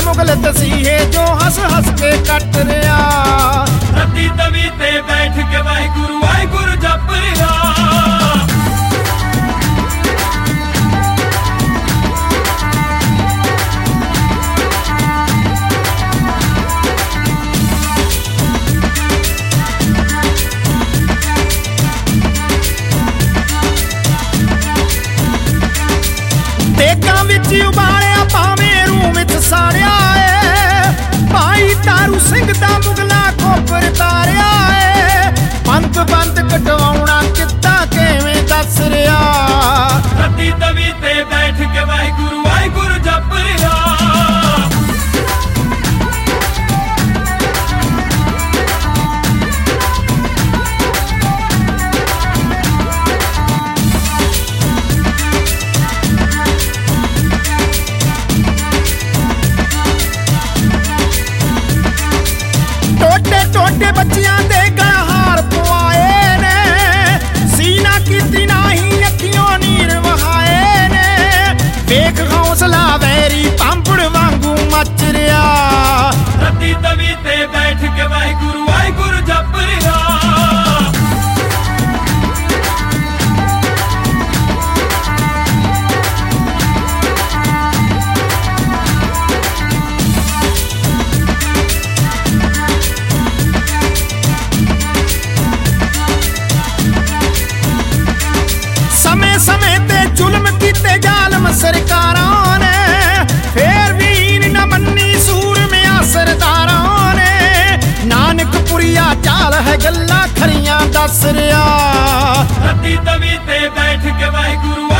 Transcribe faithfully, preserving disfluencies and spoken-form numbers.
मुगल तसीहे जो हस हस के कट रहा। रत्ती तवी ते बैठ के वाहिगुरु वाहिगुरु जप रहा। देगां विच उबालिया भावें रूह विच साड़िया है। भाई तारू सिंह दा मुगला खोपर तारिया है। पंत बंद कटवाउणा कित्ता किवें दस रिहा। रत्ती तवी ते बैठ के वाहिगुरु वाहिगुरु जप रहा। टोटे टोटे बच्चियां दे गल हार पवाए ने। सीना कीती नाही अखियों नीर वहाए ने। वेख हौसला वैरी पांपड़ वांगू मच रिहा। रत्ती तवी ते बैठ के वाहिगुरु वाहिगुरु जप रहा। समय समय ते जुल्म कीते जालम सरकारां ने। फेर भी न मन्नी सूरमिया सरदारां ने। नानकपुरिया चाल है गल्लां खरियां दस रिहा। रत्ती तवी ते बैठ के वाहिगुरु